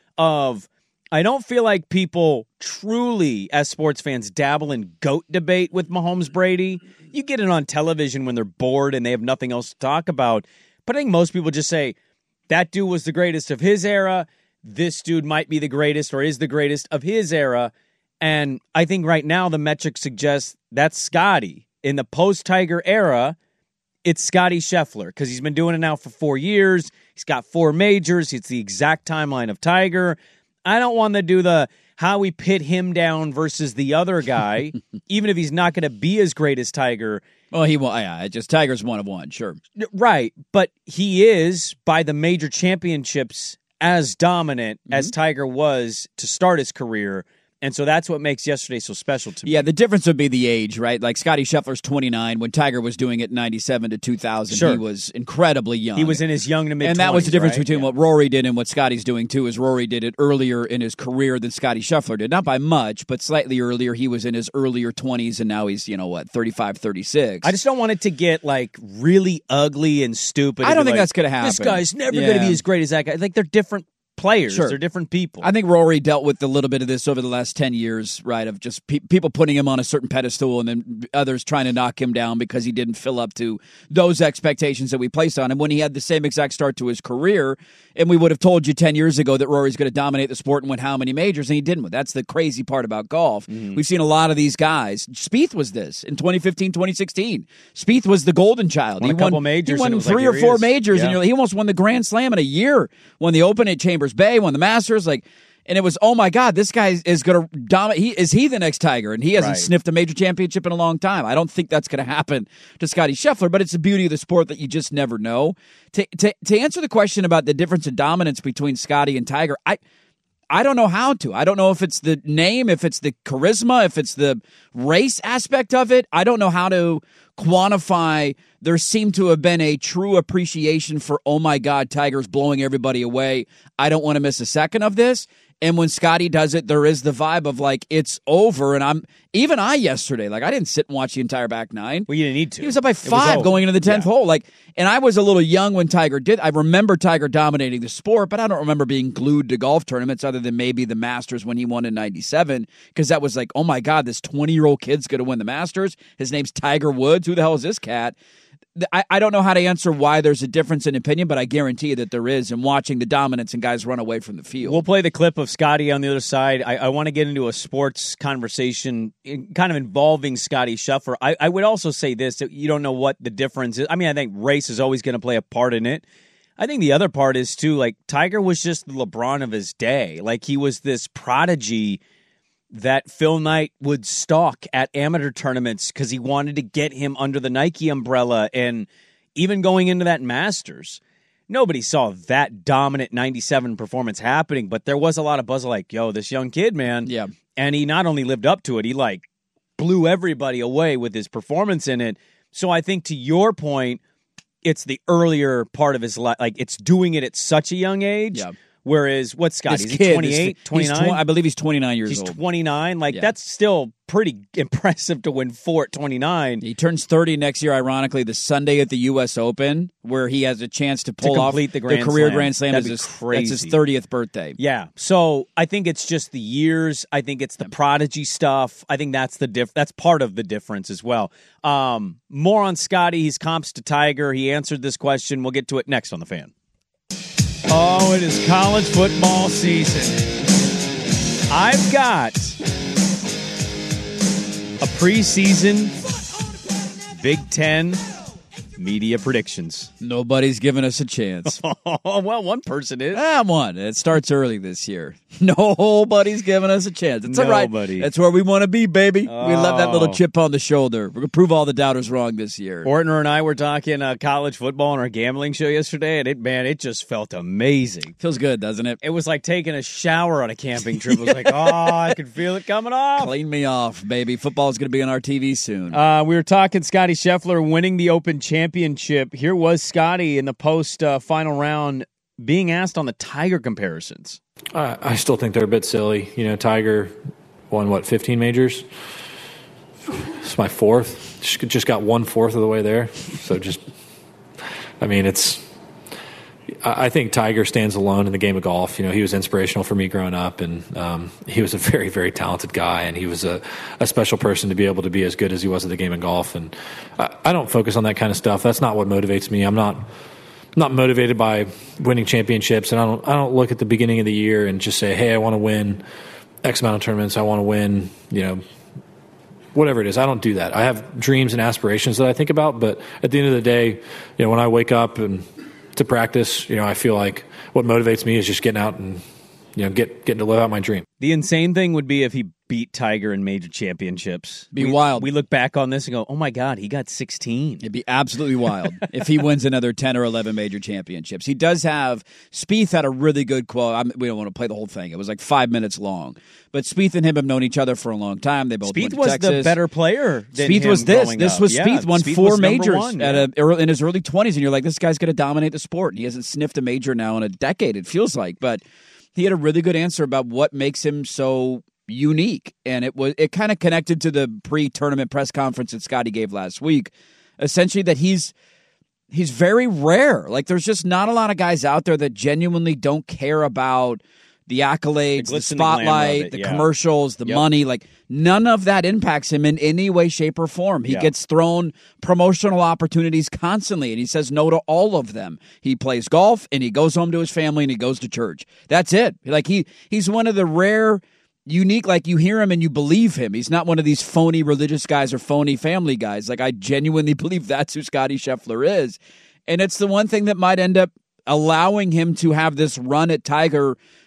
S8: I don't feel like people truly, as sports fans, dabble in GOAT debate with Mahomes Brady. You get it on television when they're bored and they have nothing else to talk about. But I think most people just say, that dude was the greatest of his era. This dude might be the greatest or is the greatest of his era. And I think right now the metrics suggest that's Scotty. In the post-Tiger era, it's Scotty Scheffler because he's been doing it now for 4 years. He's got 4 majors. It's the exact timeline of Tiger. I don't want to do how we pit him down versus the other guy, even if he's not going to be as great as Tiger.
S9: Well, he won't. Yeah, Tiger's 1 of 1, sure.
S8: Right, but he is, by the major championships, as dominant as Tiger was to start his career. And so that's what makes yesterday so special to me.
S9: Yeah, the difference would be the age, right? Like Scotty Scheffler's 29. When Tiger was doing it 97 to 2000, he was incredibly young.
S8: He was in his young to mid-20s,
S9: and that was the difference between what Rory did and what Scotty's doing, too, is Rory did it earlier in his career than Scotty Scheffler did. Not by much, but slightly earlier. He was in his earlier 20s, and now he's, 35, 36.
S8: I just don't want it to get, really ugly and stupid.
S9: I don't think that's going to happen.
S8: This guy's never going to be as great as that guy. Like, they're different players.
S9: Sure.
S8: They're different people.
S9: I think Rory dealt with a little bit of this over the last 10 years, right, of just people putting him on a certain pedestal and then others trying to knock him down because he didn't fill up to those expectations that we placed on him when he had the same exact start to his career. And we would have told you 10 years ago that Rory's going to dominate the sport and win how many majors, and he didn't. That's the crazy part about golf. We've seen a lot of these guys. Spieth was this in 2015, 2016. Spieth was the golden child.
S8: Won a couple majors.
S9: He won 3 or 4 majors, and he almost won the Grand Slam in a year. Won the Open at Chambers Bay, won the Masters. And it was, oh my God, this guy is going to dominate. Is he the next Tiger? And he hasn't sniffed a major championship in a long time. I don't think that's going to happen to Scottie Scheffler, but it's the beauty of the sport that you just never know. To answer the question about the difference in dominance between Scottie and Tiger, I don't know how to. I don't know if it's the name, if it's the charisma, if it's the race aspect of it. I don't know how to quantify. There seemed to have been a true appreciation for, oh my God, Tiger's blowing everybody away. I don't want to miss a second of this. And when Scottie does it, there is the vibe of like, it's over. And I yesterday, like I didn't sit and watch the entire back nine.
S8: Well, you didn't need to.
S9: He was up by 5 going into the 10th hole. And I was a little young when Tiger did. I remember Tiger dominating the sport, but I don't remember being glued to golf tournaments other than maybe the Masters when he won in 97. Because that was like, oh my God, this 20-year-old kid's going to win the Masters. His name's Tiger Woods. Who the hell is this cat? I don't know how to answer why there's a difference in opinion, but I guarantee you that there is in watching the dominance and guys run away from the field.
S8: We'll play the clip of Scottie on the other side. I want to get into a sports conversation kind of involving Scottie Scheffler. I would also say this, that you don't know what the difference is. I mean, I think race is always going to play a part in it. I think the other part is, too, like Tiger was just the LeBron of his day. Like he was this prodigy that Phil Knight would stalk at amateur tournaments because he wanted to get him under the Nike umbrella. And even going into that Masters, nobody saw that dominant 97 performance happening, but there was a lot of buzz like, yo, this young kid, man.
S9: Yeah.
S8: And he not only lived up to it, he like blew everybody away with his performance in it. So I think to your point, it's the earlier part of his life. Like it's doing it at such a young age. Yeah. Whereas, what's Scottie? Is he 28, 29?
S9: I believe he's 29 years
S8: old.
S9: He's
S8: 29. Like, that's still pretty impressive to win 4 at 29.
S9: He turns 30 next year, ironically, the Sunday at the U.S. Open, where he has a chance to pull off the career Grand Slam.
S8: That'd be
S9: crazy. That's his 30th birthday.
S8: Yeah. So, I think it's just the years. I think it's the prodigy stuff. I think that's that's part of the difference as well. More on Scottie. He's comps to Tiger. He answered this question. We'll get to it next on The Fan.
S21: Oh, it is college football season.
S8: I've got a preseason Big Ten media predictions.
S9: Nobody's giving us a chance.
S8: Well, one person is.
S9: One. It starts early this year. Nobody's giving us a chance. It's all right. That's where we want to be, baby. We love that little chip on the shoulder. We're going to prove all the doubters wrong this year.
S8: Ortner and I were talking college football on our gambling show yesterday, and it just felt amazing.
S9: Feels good, doesn't it?
S8: It was like taking a shower on a camping trip. It was like, I could feel it coming off.
S9: Clean me off, baby. Football's going to be on our TV soon.
S8: We were talking Scottie Scheffler winning the Open Championship. Here was Scottie in the post-final round being asked on the Tiger comparisons.
S22: I still think they're a bit silly. You know, Tiger won, 15 majors? It's my 4th. Just got 1/4 of the way there. So I think Tiger stands alone in the game of golf. You know, he was inspirational for me growing up, and he was a very, very talented guy, and he was a special person to be able to be as good as he was at the game of golf. And I don't focus on that kind of stuff. That's not what motivates me. I'm not motivated by winning championships, and I don't look at the beginning of the year and just say, hey, I want to win X amount of tournaments. I want to win, whatever it is. I don't do that. I have dreams and aspirations that I think about, but at the end of the day, when I wake up and to practice, I feel like what motivates me is just getting out and getting to live out my dream.
S8: The insane thing would be if he beat Tiger in major championships.
S9: Be wild.
S8: We look back on this and go, oh my God, he got 16.
S9: It'd be absolutely wild if he wins another 10 or 11 major championships. He does have, Spieth had a really good quote. We don't want to play the whole thing. It was like 5 minutes long. But Spieth and him have known each other for a long time. They both went to Texas.
S8: Spieth was the better player than
S9: Spieth
S8: him
S9: was this. This
S8: up.
S9: was Spieth won
S8: Spieth
S9: 4
S8: was
S9: majors
S8: one,
S9: in his early 20s, and you're like, this guy's going to dominate the sport. And he hasn't sniffed a major now in a decade, it feels like. But he had a really good answer about what makes him so unique, and it kind of connected to the pre-tournament press conference that Scottie gave last week. Essentially, that he's very rare. Like, there's just not a lot of guys out there that genuinely don't care about the accolades, the spotlight, the commercials, the money. Like, none of that impacts him in any way, shape, or form. He gets thrown promotional opportunities constantly, and he says no to all of them. He plays golf, and he goes home to his family, and he goes to church. That's it. Like, he's one of the rare, unique, like, you hear him and you believe him. He's not one of these phony religious guys or phony family guys. Like, I genuinely believe that's who Scottie Scheffler is. And it's the one thing that might end up allowing him to have this run at Tiger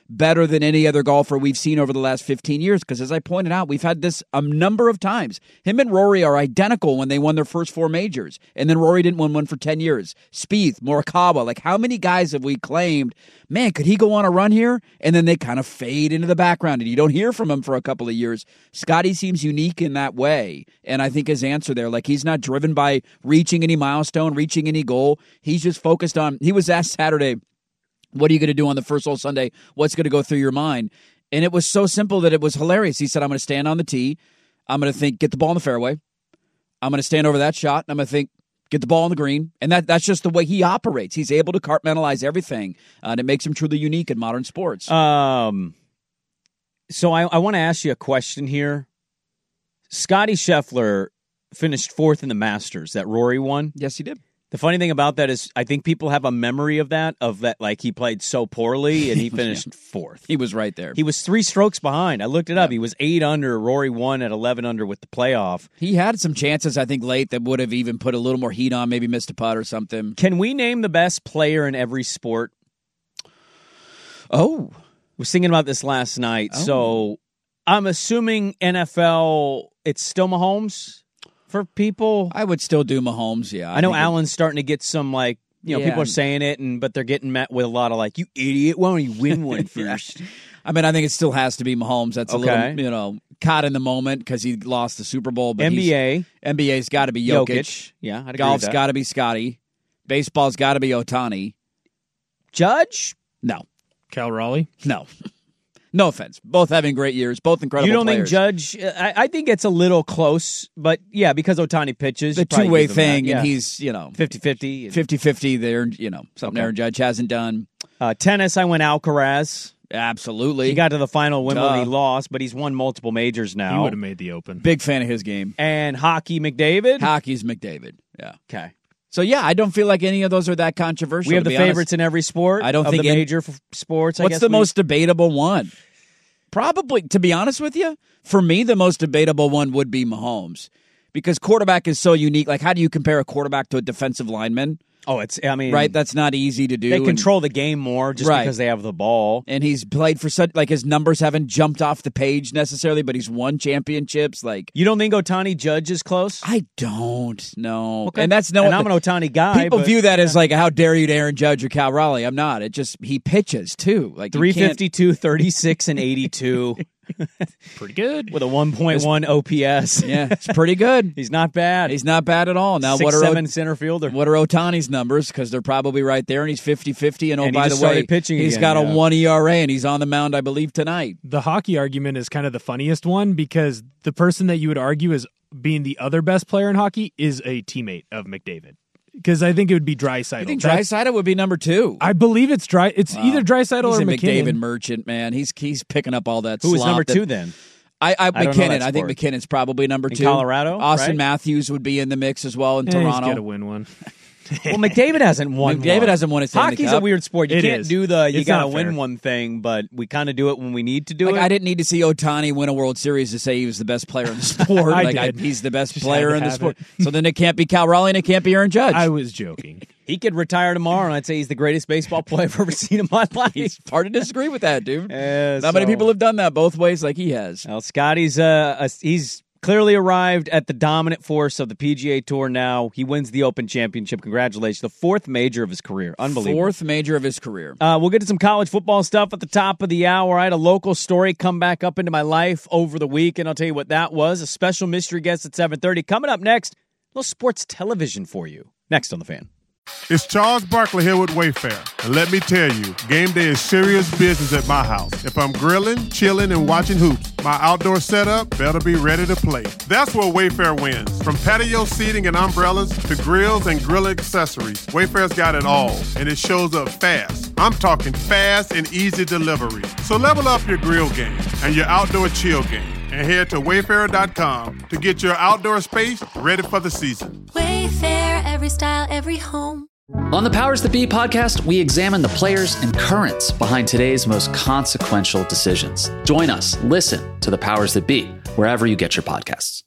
S9: better than any other golfer we've seen over the last 15 years. Because as I pointed out, we've had this a number of times. Him and Rory are identical when they won their first 4 majors. And then Rory didn't win one for 10 years. Spieth, Morikawa, like how many guys have we claimed, man, could he go on a run here? And then they kind of fade into the background and you don't hear from him for a couple of years. Scotty seems unique in that way. And I think his answer there, like he's not driven by reaching any milestone, reaching any goal. He's just focused on, he was asked Saturday, what are you going to do on the first hole Sunday? What's going to go through your mind? And it was so simple that it was hilarious. He said, I'm going to stand on the tee. I'm going to think, get the ball in the fairway. I'm going to stand over that shot. And I'm going to think, get the ball on the green. And that's just the way he operates. He's able to compartmentalize everything. And it makes him truly unique in modern sports.
S8: So I want to ask you a question here. Scotty Scheffler finished 4th in the Masters that Rory won.
S9: Yes, he did.
S8: The funny thing about that is I think people have a memory of that, like he played so poorly and he finished 4th.
S9: He was right there.
S8: He was 3 strokes behind. I looked it up. He was 8 under. Rory won at 11 under with the playoff.
S9: He had some chances, I think, late that would have even put a little more heat on, maybe missed a putt or something.
S8: Can we name the best player in every sport?
S9: Oh.
S8: I was thinking about this last night. So I'm assuming NFL, it's still Mahomes? For people,
S9: I would still do Mahomes. Yeah,
S8: I know Allen's starting to get some people are saying it, but they're getting met with a lot of you idiot. Why don't you win one first?
S9: I mean, I think it still has to be Mahomes. That's a little caught in the moment because he lost the Super Bowl. But NBA's got to be Jokic.
S8: Yeah,
S9: golf's got to be Scotty. Baseball's got to be Ohtani.
S8: Judge?
S9: No.
S10: Cal Raleigh?
S9: No. No offense. Both having great years. Both incredible
S8: You don't
S9: players.
S8: think Judge... I think it's a little close, but yeah, because Ohtani pitches.
S9: The two-way thing, and he's,
S8: 50-50.
S9: 50-50 there, something Aaron Judge hasn't done.
S8: Tennis, I went Alcaraz.
S9: Absolutely.
S8: He got to the final Wimbledon, he lost, but he's won multiple majors now.
S10: He would have made the Open.
S9: Big fan of his game.
S8: And hockey, McDavid?
S9: Hockey's McDavid, yeah.
S8: Okay.
S9: So, yeah, I don't feel like any of those are that controversial.
S8: We have the favorites in every sport.
S9: I don't think
S8: the major sports.
S9: What's the most debatable one? Probably, to be honest with you, for me, the most debatable one would be Mahomes. Because quarterback is so unique. Like, how do you compare a quarterback to a defensive lineman?
S8: Oh,
S9: right? That's not easy to do.
S8: They control the game more just because they have the ball.
S9: And he's played for his numbers haven't jumped off the page necessarily, but he's won championships.
S8: You don't think Ohtani Judge is close?
S9: I don't know.
S8: Okay.
S9: And
S8: I'm an Ohtani guy.
S9: People view that as how dare you to Aaron Judge or Cal Raleigh. I'm not. It just, he pitches too.
S8: 352, 36, and 82.
S10: Pretty good.
S8: With a 1.1 OPS.
S9: Yeah, it's pretty good.
S8: He's not bad.
S9: He's not bad at all. Now,
S8: 6'7" center fielder.
S9: What are Ohtani's numbers? Because they're probably right there, and he's 50-50. And by the way,
S8: he's
S9: got a 1 ERA, and he's on the mound, I believe, tonight.
S10: The hockey argument is kind of the funniest one because the person that you would argue is being the other best player in hockey is a teammate of McDavid. Because I think it would be Draisaitl.
S9: You think Draisaitl would be number 2?
S10: I believe it's either Draisaitl or McKinnon.
S9: He's a McDavid merchant, man. He's picking up all that.
S8: Who is number 2 then?
S9: McKinnon. I think McKinnon's probably number 2.
S8: In Colorado,
S9: Austin Matthews would be in the mix as well in Toronto.
S10: He's got to win one.
S8: Well, McDavid hasn't won.
S9: McDavid hasn't won a Stanley
S8: Hockey's
S9: Cup.
S8: a weird sport. You can't do you got to win
S10: fair.
S8: one thing, but we kind of do it when we need to do it.
S9: I didn't need to see Ohtani win a World Series to say he was the best player in the sport. He's the best player in the sport. So then it can't be Cal Raleigh and it can't be Aaron Judge.
S10: I was joking.
S8: He could retire tomorrow, and I'd say he's the greatest baseball player I've ever seen in my life.
S9: It's hard to disagree with that, dude.
S8: Not
S9: many people have done that both ways like he has.
S8: Well, Scotty's he's clearly arrived at the dominant force of the PGA Tour now. He wins the Open Championship. Congratulations. The 4th major of his career. Unbelievable.
S9: 4th major of his career.
S8: We'll get to some college football stuff at the top of the hour. I had a local story come back up into my life over the week, and I'll tell you what that was. A special mystery guest at 7:30. Coming up next, a little sports television for you. Next on The Fan.
S11: It's Charles Barkley here with Wayfair. And let me tell you, game day is serious business at my house. If I'm grilling, chilling, and watching hoops, my outdoor setup better be ready to play. That's where Wayfair wins. From patio seating and umbrellas to grills and grill accessories, Wayfair's got it all, and it shows up fast. I'm talking fast and easy delivery. So level up your grill game and your outdoor chill game, and head to Wayfair.com to get your outdoor space ready for the season.
S12: Wayfair, every style, every home.
S1: On the Powers That Be podcast, we examine the players and currents behind today's most consequential decisions. Join us. Listen to the Powers That Be, wherever you get your podcasts.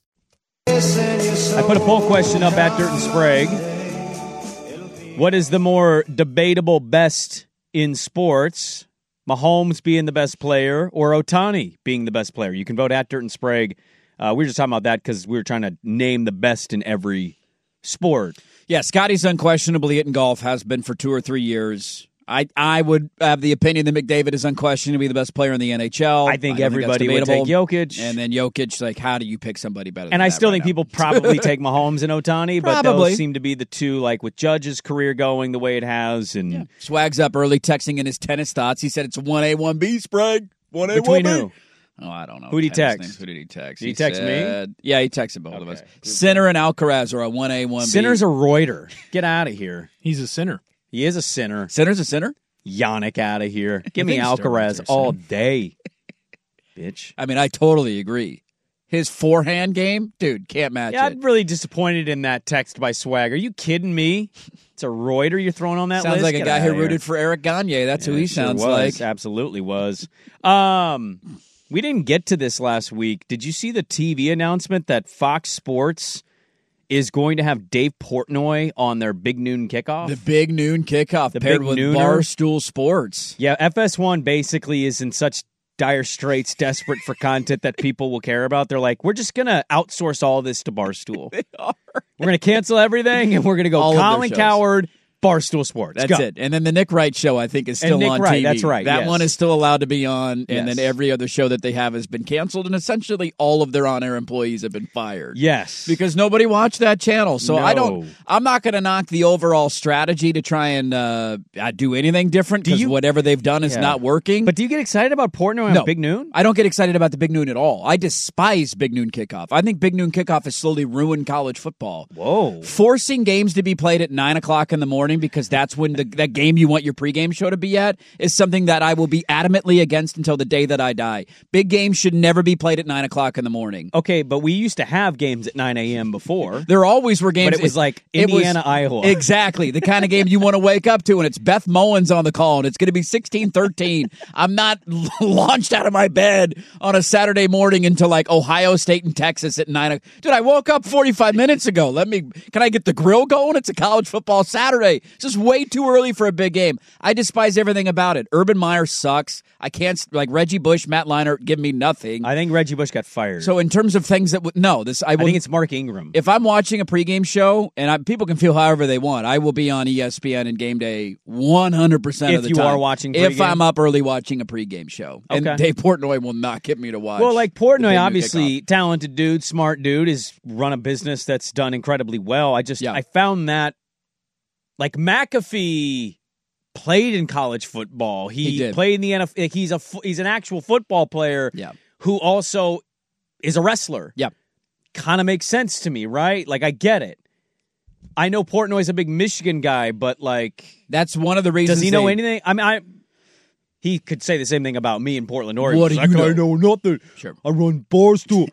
S8: I put a poll question up at Dirt and Sprague. What is the more debatable best in sports? Mahomes being the best player or Ohtani being the best player. You can vote at Dirt and Sprague. We were just talking about that because we were trying to name the best in every sport.
S9: Yeah, Scotty's unquestionably it in golf, has been for 2 or 3 years. I would have the opinion that McDavid is unquestionably the best player in the NHL.
S8: I think everybody would take Jokic.
S9: And then Jokic, like, how do you pick somebody better than
S8: And
S9: that
S8: I still
S9: right
S8: think
S9: now?
S8: people probably take Mahomes and Ohtani, but
S9: Probably.
S8: those seem to be the two, like with Judge's career going the way it has. And
S9: Swag's up early texting in his tennis thoughts. He said it's 1A, 1B, Sprague. 1A,
S8: Between
S9: 1B.
S8: who?
S9: Oh, I don't know.
S8: Who'd he
S9: Tennis
S8: text?
S9: names. Who did he text?
S8: Did he text me?
S9: Yeah, he texted both of us. Sinner and Alcaraz are a 1A, 1B.
S8: Sinner's a Reuter. Get out of here.
S10: He's a sinner.
S8: He is a sinner.
S9: Sinner's a sinner?
S8: Yannick out of here. Give me
S9: think
S8: Alcaraz all day, bitch.
S9: I mean, I totally agree. His forehand game, dude, can't match
S8: Yeah,
S9: it.
S8: I'm really disappointed in that text by Swag. Are you kidding me? It's a Reuter you're throwing on that
S9: Sounds
S8: list?
S9: like a
S8: Get
S9: guy
S8: outta
S9: who
S8: here.
S9: rooted for Eric Gagne. That's who he
S8: It sure
S9: sounds
S8: was.
S9: like.
S8: Absolutely was. We didn't get to this last week. Did you see the TV announcement that Fox Sports is going to have Dave Portnoy on their Big Noon Kickoff?
S9: The Big Noon Kickoff
S8: The
S9: paired
S8: Big
S9: with
S8: Nooner?
S9: Barstool Sports.
S8: Yeah, FS1 basically is in such dire straits, desperate for content that people will care about. They're like, we're just going to outsource all this to Barstool.
S9: They are.
S8: We're going to cancel everything, and we're going to go
S9: All of their
S8: Colin
S9: shows.
S8: Coward, Barstool Sports.
S9: That's
S8: Go.
S9: it. And then the Nick Wright show, I think, is still
S8: Nick
S9: on
S8: Wright,
S9: TV.
S8: that's right,
S9: That
S8: yes.
S9: one is still allowed to be on, and
S8: Yes.
S9: then every other show that they have has been canceled, and essentially all of their on-air employees have been fired.
S8: Yes.
S9: Because nobody watched that channel. So
S8: No.
S9: I'm not going to knock the overall strategy to try and do anything different because whatever they've done is
S8: Yeah.
S9: not working.
S8: But do you get excited about Portnoy on
S9: No.
S8: Big Noon?
S9: I don't get excited about the Big Noon at all. I despise Big Noon Kickoff. I think Big Noon Kickoff has slowly ruined college football.
S8: Whoa.
S9: Forcing games to be played at 9 o'clock in the morning because that's when that game you want your pregame show to be at is something that I will be adamantly against until the day that I die. Big games should never be played at 9 o'clock in the morning.
S8: Okay, but we used to have games at 9 a.m. before.
S9: There always were games.
S8: But it was like Indiana, Iowa.
S9: Exactly. The kind of game you want to wake up to, and it's Beth Mowins on the call, and it's going to be 16-13. I'm not launched out of my bed on a Saturday morning into like Ohio State and Texas at 9 o'clock. Dude, I woke up 45 minutes ago. Can I get the grill going? It's a college football Saturday. It's just way too early for a big game. I despise everything about it. Urban Meyer sucks. I can't, like Reggie Bush, Matt Leinart give me nothing.
S8: I think Reggie Bush got fired.
S9: So in terms of things that I
S8: think it's Mark Ingram.
S9: If I'm watching a pregame show, and people can feel however they want, I will be on ESPN and Game Day 100% of the time.
S8: If you are watching
S9: If
S8: pregame?
S9: I'm up early watching a pregame show. And
S8: Okay.
S9: Dave Portnoy will not get me to watch.
S8: Well, like
S9: the Big
S8: Portnoy,
S9: Noon
S8: obviously
S9: Kickoff.
S8: talented dude, smart dude, has run a business that's done incredibly well. I found that like McAfee played in college football. He
S9: did.
S8: played in the NFL. He's an actual football player who also is a wrestler.
S9: Yeah.
S8: Kind of makes sense to me, right? Like I get it. I know Portnoy's a big Michigan guy, but like
S9: that's one of the reasons.
S8: Does he know anything? I mean, he could say the same thing about me in Portland, Oregon.
S9: What do
S8: Like,
S9: you
S8: I know nothing.
S9: Sure.
S8: I run Barstool.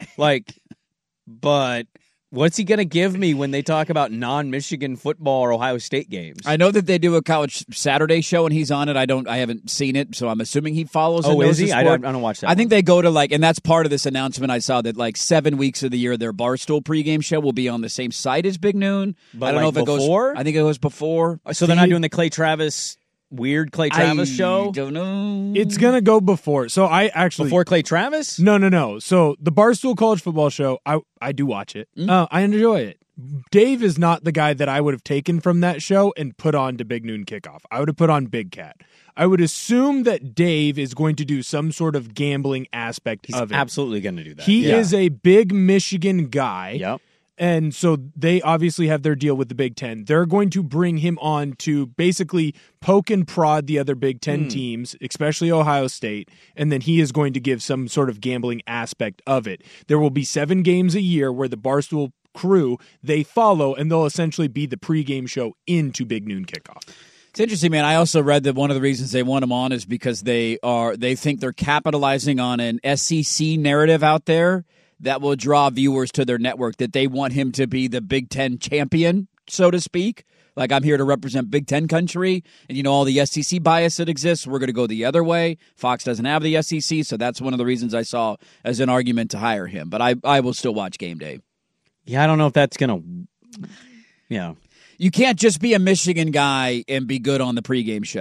S8: But what's he going to give me when they talk about non-Michigan football or Ohio State games?
S9: I know that they do a college Saturday show and he's on it. I haven't seen it, so I'm assuming he follows. and knows
S8: is he?
S9: the
S8: I
S9: sport.
S8: don't watch that.
S9: I think they go to and that's part of this announcement I saw that 7 weeks of the year their Barstool pregame show will be on the same site as Big Noon.
S8: But
S9: I don't know if it
S8: before?
S9: goes. I think it goes before.
S8: So they're not doing the Clay Travis show?
S9: I don't know.
S10: It's going to go before. So I actually...
S8: Before Clay Travis?
S10: No. So the Barstool College Football Show, I do watch it. I enjoy it. Dave is not the guy that I would have taken from that show and put on to Big Noon Kickoff. I would have put on Big Cat. I would assume that Dave is going to do some sort of gambling aspect of it.
S8: He's absolutely going to do that.
S10: He is a big Michigan guy.
S8: Yep.
S10: And so they obviously have their deal with the Big Ten. They're going to bring him on to basically poke and prod the other Big Ten teams, especially Ohio State, and then he is going to give some sort of gambling aspect of it. There will be 7 games a year where the Barstool crew, they follow, and they'll essentially be the pregame show into Big Noon Kickoff.
S9: It's interesting, man. I also read that one of the reasons they want him on is because they think they're capitalizing on an SEC narrative out there that will draw viewers to their network, that they want him to be the Big Ten champion, so to speak. Like, I'm here to represent Big Ten country, and all the SEC bias that exists, we're going to go the other way. Fox doesn't have the SEC, so that's one of the reasons I saw as an argument to hire him. But I will still watch Game Day.
S8: Yeah, I don't know if that's going to... Yeah.
S9: You can't just be a Michigan guy and be good on the pregame show.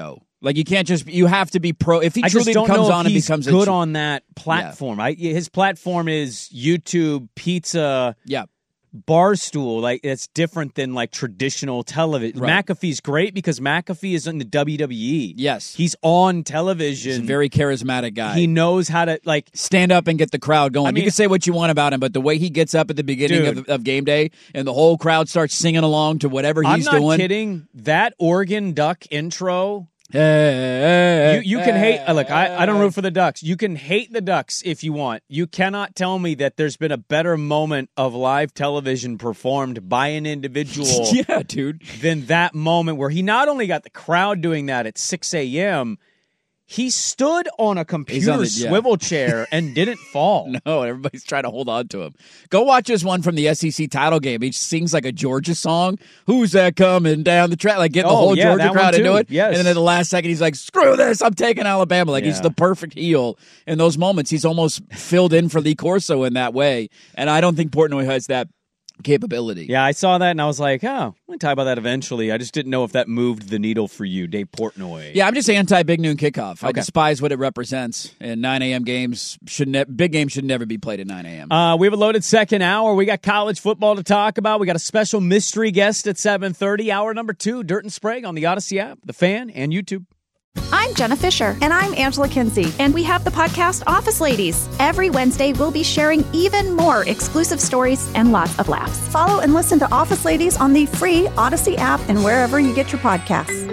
S9: Like you can't just. You have to be pro. If he truly comes on and becomes
S8: good on that platform, his platform is YouTube, pizza, Barstool. Like it's different than like traditional television.
S9: Right.
S8: McAfee's great because McAfee is in the WWE.
S9: Yes,
S8: he's on television.
S9: He's a very charismatic guy.
S8: He knows how to like
S9: stand up and get the crowd going. You can say what you want about him, but the way he gets up at the beginning of game day and the whole crowd starts singing along to whatever he's doing.
S8: I'm not kidding. That Oregon Duck intro. You can hate. Look, I don't root for the Ducks. You can hate the Ducks if you want. You cannot tell me that there's been a better moment of live television performed by an individual than that moment where he not only got the crowd doing that at 6 a.m., he stood on a computer swivel chair and didn't fall.
S9: No, everybody's trying to hold on to him. Go watch this one from the SEC title game. He sings like a Georgia song. Who's that coming down the track? Like getting the whole Georgia crowd into it.
S8: Yes.
S9: And then at the last second, he's like, screw this. I'm taking Alabama. Like he's the perfect heel. In those moments, he's almost filled in for Lee Corso in that way. And I don't think Portnoy has that capability.
S8: Yeah, I saw that and I was like, oh, we'll talk about that eventually. I just didn't know if that moved the needle for you, Dave Portnoy.
S9: Yeah, I'm just anti-big noon kickoff. I despise what it represents. And 9 a.m. games big games should never be played at 9 a.m.
S8: We have a loaded second hour. We got college football to talk about. We got a special mystery guest at 7:30. Hour number 2, Dirt and Sprague on the Odyssey app, The Fan, and YouTube.
S2: I'm Jenna Fisher.
S3: And I'm Angela Kinsey.
S2: And we have the podcast Office Ladies.
S3: Every Wednesday, we'll be sharing even more exclusive stories and lots of laughs.
S2: Follow and listen to Office Ladies on the free Odyssey app and wherever you get your podcasts.